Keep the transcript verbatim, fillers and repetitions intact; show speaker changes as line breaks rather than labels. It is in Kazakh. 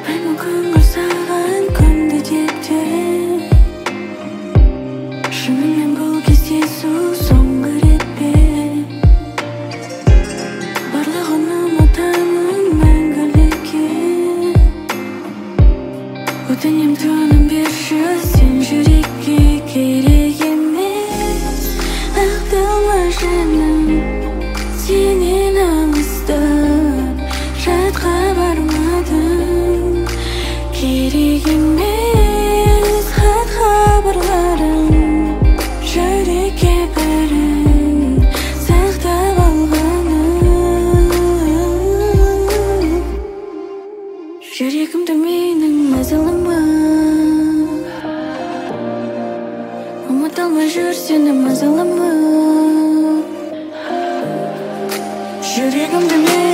Жүрмеймін көңіл саған күнде текте. Шынымен бұл кездесу соңғы рет пе? Барлығын ұмытамын мәңгілікке. Өтінем тыным берші, сен жүрекке керек емес. Ақталма жаным, сенен алыстап жатқа бармадым. Керек емес хат хабарларым, жүрекке бәрін сақтап алғаным. Жүрегімді менің мазалама, ұмыта алмай жүр сені мазалама. Жүрегімді мен